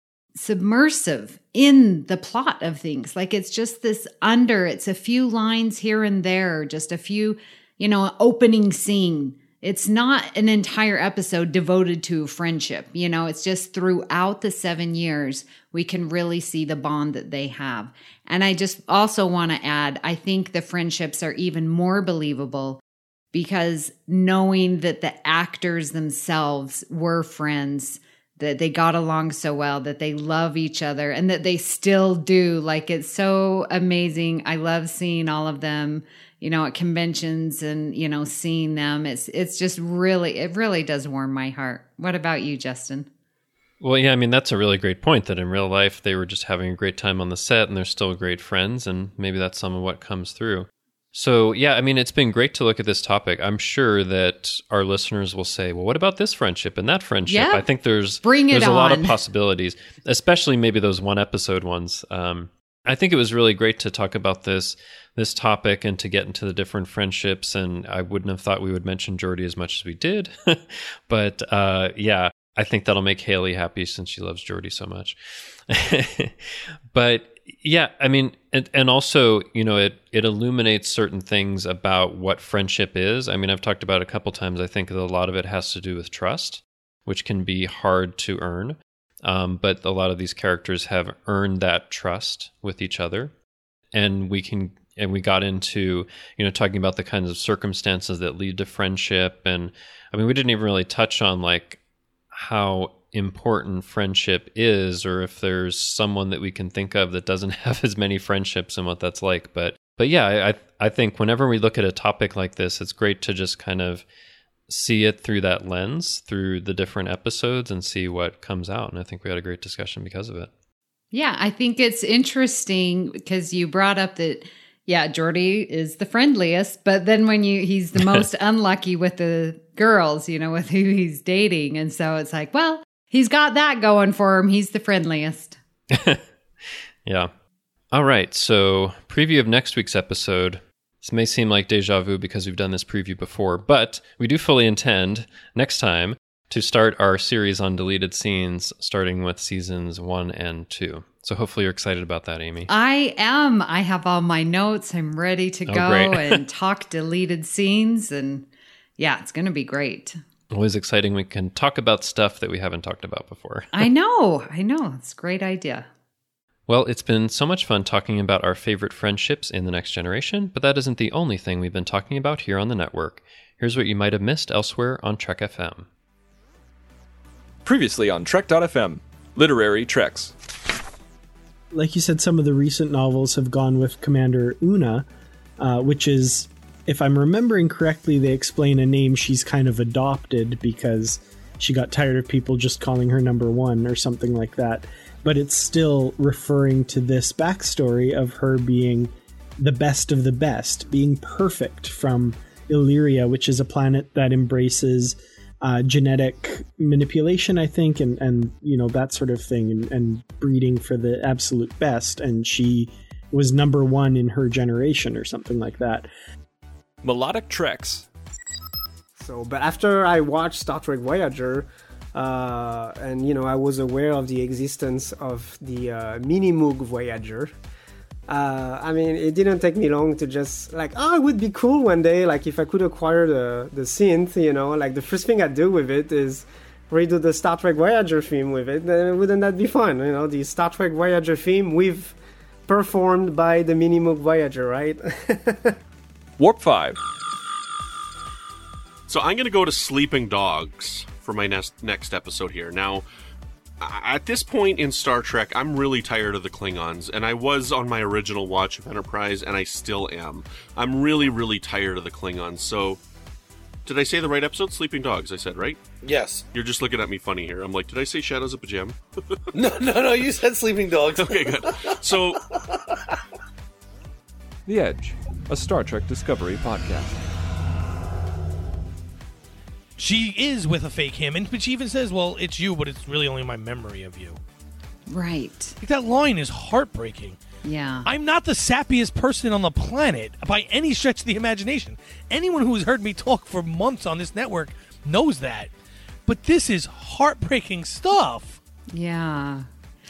submersive in the plot of things. Like it's just it's a few lines here and there, just a few, you know, opening scene. It's not an entire episode devoted to friendship. You know, it's just throughout the 7 years, we can really see the bond that they have. And I just also want to add, I think the friendships are even more believable because knowing that the actors themselves were friends, that they got along so well, that they love each other, and that they still do. Like, it's so amazing. I love seeing all of them, you know, at conventions and, you know, seeing them. It's just really, it really does warm my heart. What about you, Justin? Well, yeah, I mean, that's a really great point, that in real life, they were just having a great time on the set and they're still great friends. And maybe that's some of what comes through. So, yeah, I mean, it's been great to look at this topic. I'm sure that our listeners will say, well, what about this friendship and that friendship? Yeah. I think there's a lot of possibilities, especially maybe those one episode ones. I think it was really great to talk about this topic and to get into the different friendships. And I wouldn't have thought we would mention Geordi as much as we did. But yeah, I think that'll make Haley happy since she loves Geordi so much. But yeah, I mean, and also, you know, it illuminates certain things about what friendship is. I mean, I've talked about it a couple times. I think that a lot of it has to do with trust, which can be hard to earn. But a lot of these characters have earned that trust with each other. And we got into, you know, talking about the kinds of circumstances that lead to friendship. And I mean, we didn't even really touch on like how important friendship is, or if there's someone that we can think of that doesn't have as many friendships and what that's like. But yeah, I think whenever we look at a topic like this, it's great to just kind of see it through that lens, through the different episodes, and see what comes out. And I think we had a great discussion because of it. Yeah, I think it's interesting because you brought up that, yeah, Geordi is the friendliest, but then he's the most unlucky with the girls, you know, with who he's dating. And so it's like, well, he's got that going for him. He's the friendliest. Yeah. All right. So, preview of next week's episode. This may seem like deja vu because we've done this preview before, but we do fully intend next time to start our series on deleted scenes, starting with seasons 1 and 2. So hopefully you're excited about that, Amy. I am. I have all my notes. I'm ready to go and talk deleted scenes. And yeah, it's going to be great. Always exciting. We can talk about stuff that we haven't talked about before. I know. It's a great idea. Well, it's been so much fun talking about our favorite friendships in The Next Generation, but that isn't the only thing we've been talking about here on the network. Here's what you might have missed elsewhere on Trek FM. Previously on Trek.fm, Literary Treks. Like you said, some of the recent novels have gone with Commander Una, which is, if I'm remembering correctly, they explain a name she's kind of adopted because she got tired of people just calling her number 1 or something like that. But it's still referring to this backstory of her being the best of the best, being perfect from Illyria, which is a planet that embraces genetic manipulation, I think, and you know, that sort of thing, and breeding for the absolute best. And she was number 1 in her generation or something like that. Melodic Treks. But after I watched Star Trek Voyager, and you know, I was aware of the existence of the Mini Moog Voyager, I mean, it didn't take me long to just like, oh, it would be cool one day, like if I could acquire the synth, you know, like the first thing I'd do with it is redo the Star Trek Voyager theme with it. Then wouldn't that be fun? You know, the Star Trek Voyager theme with performed by the Minimoog Voyager, right? Warp 5. So I'm going to go to Sleeping Dogs for my next episode here. Now, at this point in Star Trek, I'm really tired of the Klingons, and I was on my original watch of Enterprise, and I still am. I'm really, really tired of the Klingons, so... Did I say the right episode? Sleeping Dogs, I said, right? Yes. You're just looking at me funny here. I'm like, did I say Shadows of Pajama? No, you said Sleeping Dogs. Okay, good. So... The Edge, a Star Trek Discovery podcast. She is with a fake him, but she even says, well, it's you, but it's really only my memory of you. Right. Like, that line is heartbreaking. Yeah. I'm not the sappiest person on the planet by any stretch of the imagination. Anyone who has heard me talk for months on this network knows that. But this is heartbreaking stuff. Yeah.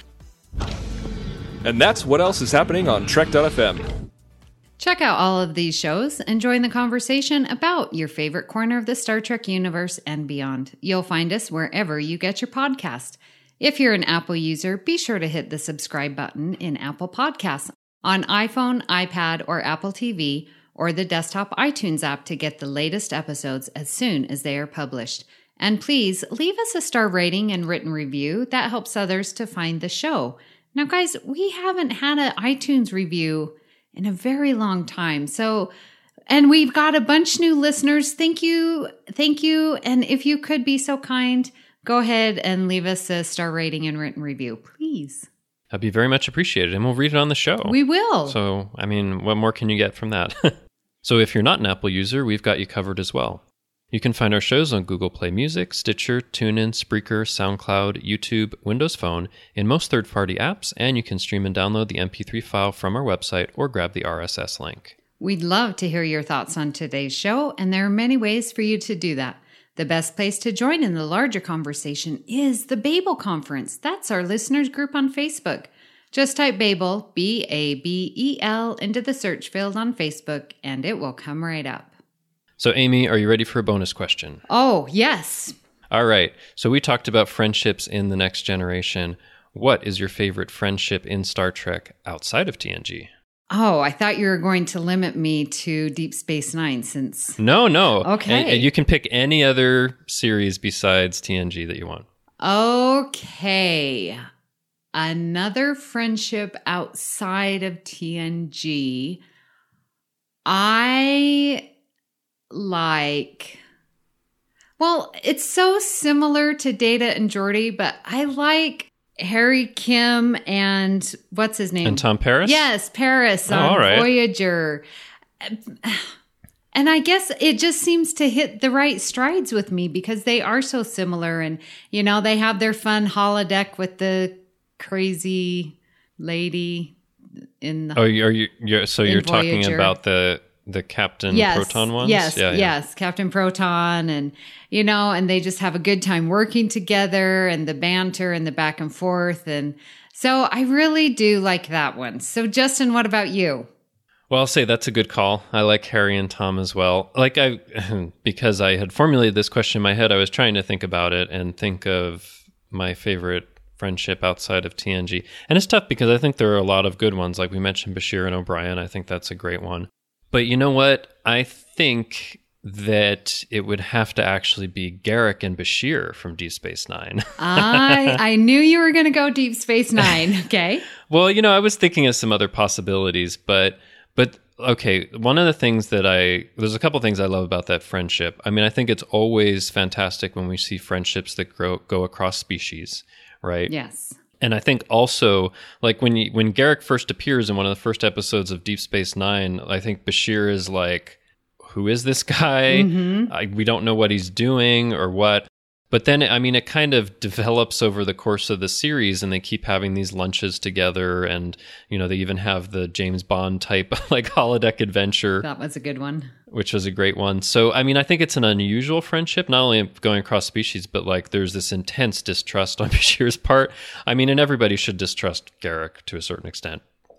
And that's what else is happening on Trek.fm. Check out all of these shows and join the conversation about your favorite corner of the Star Trek universe and beyond. You'll find us wherever you get your podcast. If you're an Apple user, be sure to hit the subscribe button in Apple Podcasts on iPhone, iPad, or Apple TV, or the desktop iTunes app to get the latest episodes as soon as they are published. And please leave us a star rating and written review. That helps others to find the show. Now, guys, we haven't had an iTunes review in a very long time. And we've got a bunch new listeners. Thank you. And if you could be so kind, go ahead and leave us a star rating and written review, please. That'd be very much appreciated, and we'll read it on the show. We will. So, I mean, what more can you get from that? So if you're not an Apple user, we've got you covered as well. You can find our shows on Google Play Music, Stitcher, TuneIn, Spreaker, SoundCloud, YouTube, Windows Phone, in most third-party apps, and you can stream and download the MP3 file from our website or grab the RSS link. We'd love to hear your thoughts on today's show, and there are many ways for you to do that. The best place to join in the larger conversation is the Babel Conference. That's our listeners group on Facebook. Just type Babel, B-A-B-E-L, into the search field on Facebook, and it will come right up. So, Amy, are you ready for a bonus question? Oh, yes. All right. So we talked about friendships in The Next Generation. What is your favorite friendship in Star Trek outside of TNG? Oh, I thought you were going to limit me to Deep Space Nine since... No. Okay. And you can pick any other series besides TNG that you want. Okay. Another friendship outside of TNG. Well, it's so similar to Data and Geordi, but I like Harry Kim and what's his name? And Tom Paris? Yes, Paris on all right. Voyager. And I guess it just seems to hit the right strides with me because they are so similar. And, you know, they have their fun holodeck with the crazy lady in the... Oh, you're talking Voyager. about the Captain Proton ones? Yes, Captain Proton, and you know, and they just have a good time working together, and the banter and the back and forth, and so I really do like that one. So, Justin, what about you? Well, I'll say that's a good call. I like Harry and Tom as well. Because I had formulated this question in my head, I was trying to think about it and think of my favorite friendship outside of TNG, and it's tough because I think there are a lot of good ones. Like we mentioned, Bashir and O'Brien. I think that's a great one. But you know what? I think that it would have to actually be Garak and Bashir from Deep Space Nine. I knew you were going to go Deep Space Nine. Okay. Well, you know, I was thinking of some other possibilities, but okay, one of the things there's a couple things I love about that friendship. I mean, I think it's always fantastic when we see friendships that go across species, right? Yes. And I think also, like when Garak first appears in one of the first episodes of Deep Space Nine, I think Bashir is like, who is this guy? Mm-hmm. We don't know what he's doing or what. But then, I mean, it kind of develops over the course of the series, and they keep having these lunches together, and, you know, they even have the James Bond type, like, holodeck adventure. That was a good one. Which was a great one. So, I mean, I think it's an unusual friendship, not only going across species, but, like, there's this intense distrust on Bashir's part. I mean, and everybody should distrust Garak to a certain extent.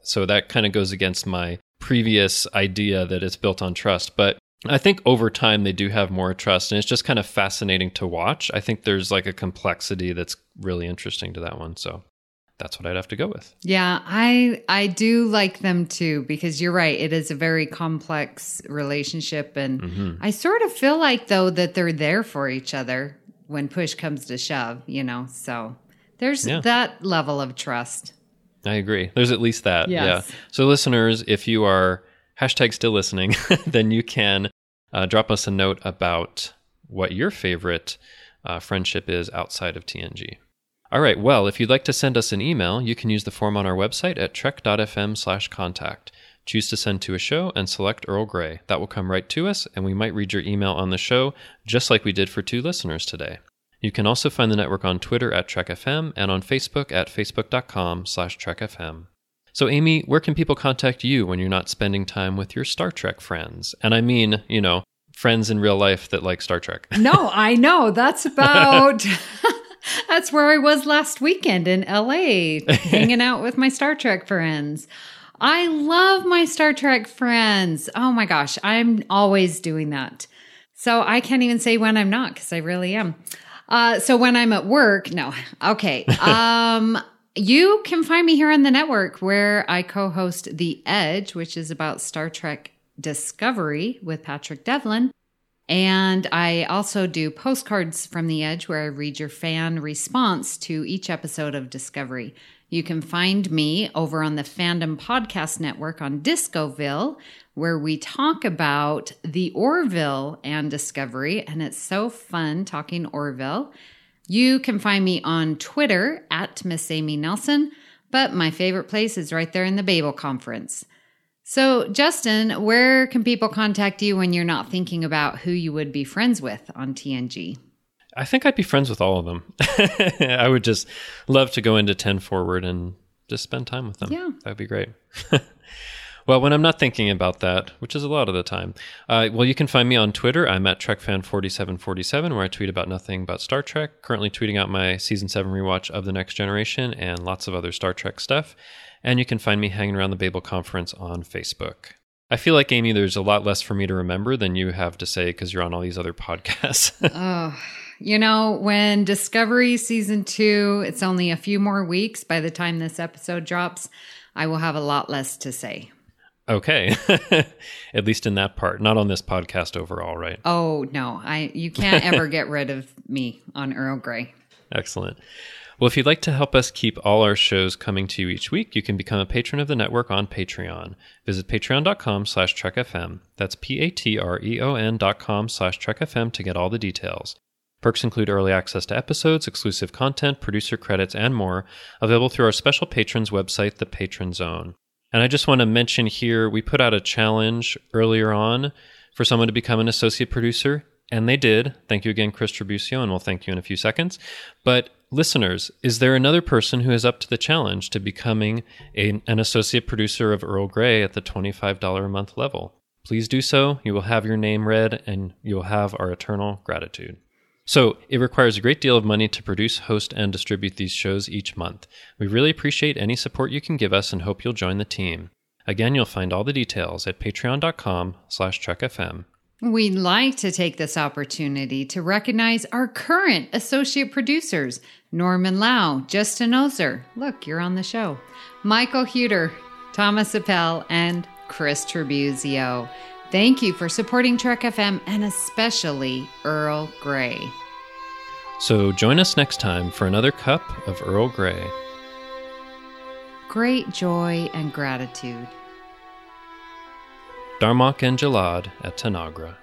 So that kind of goes against my previous idea that it's built on trust. But I think over time they do have more trust, and it's just kind of fascinating to watch. I think there's like a complexity that's really interesting to that one. So that's what I'd have to go with. Yeah, I do like them too, because you're right. It is a very complex relationship. And I sort of feel like, though, that they're there for each other when push comes to shove, so there's that level of trust. I agree. There's at least that. Yes. Yeah. So listeners, if you are #still listening, then you can drop us a note about what your favorite friendship is outside of TNG. All right. Well, if you'd like to send us an email, you can use the form on our website at trek.fm/contact. Choose to send to a show and select Earl Grey. That will come right to us, and we might read your email on the show, just like we did for 2 listeners today. You can also find the network on Twitter at TrekFM and on Facebook at facebook.com/TrekFM. So, Amy, where can people contact you when you're not spending time with your Star Trek friends? And I mean, friends in real life that like Star Trek. No, I know. That's about... That's where I was last weekend in LA, hanging out with my Star Trek friends. I love my Star Trek friends. Oh my gosh, I'm always doing that. So I can't even say when I'm not, because I really am. So when I'm at work, no. Okay. You can find me here on the network where I co-host The Edge, which is about Star Trek Discovery with Patrick Devlin. And I also do Postcards from the Edge, where I read your fan response to each episode of Discovery. You can find me over on the Fandom Podcast Network on Discoville, where we talk about the Orville and Discovery, and it's so fun talking Orville. You can find me on Twitter at Miss Amy Nelson, but my favorite place is right there in the Babel Conference. So, Justin, where can people contact you when you're not thinking about who you would be friends with on TNG? I think I'd be friends with all of them. I would just love to go into 10 Forward and just spend time with them. Yeah. That'd be great. Well, when I'm not thinking about that, which is a lot of the time, you can find me on Twitter. I'm at TrekFan4747, where I tweet about nothing but Star Trek. Currently tweeting out my Season 7 rewatch of The Next Generation and lots of other Star Trek stuff. And you can find me hanging around the Babel Conference on Facebook. I feel like, Amy, there's a lot less for me to remember than you have to say because you're on all these other podcasts. When Discovery Season 2, it's only a few more weeks by the time this episode drops, I will have a lot less to say. Okay. At least in that part. Not on this podcast overall, right? Oh, no. You can't ever get rid of me on Earl Grey. Excellent. Well, if you'd like to help us keep all our shows coming to you each week, you can become a patron of the network on Patreon. Visit patreon.com/TrekFM. That's patreon.com/TrekFM to get all the details. Perks include early access to episodes, exclusive content, producer credits, and more, available through our special patrons website, the Patron Zone. And I just want to mention here, we put out a challenge earlier on for someone to become an associate producer, and they did. Thank you again, Chris Tribusio, and we'll thank you in a few seconds. But listeners, is there another person who is up to the challenge to becoming an associate producer of Earl Grey at the $25 a month level? Please do so. You will have your name read, and you will have our eternal gratitude. So it requires a great deal of money to produce, host, and distribute these shows each month. We really appreciate any support you can give us and hope you'll join the team. Again, you'll find all the details at patreon.com/TrekFM. We'd like to take this opportunity to recognize our current associate producers, Norman Lau, Justin Ozer. Look, you're on the show. Michael Huter, Thomas Appel, and Chris Tribuzio. Thank you for supporting Trek FM and especially Earl Grey. So join us next time for another cup of Earl Grey. Great joy and gratitude. Darmok and Jalad at Tanagra.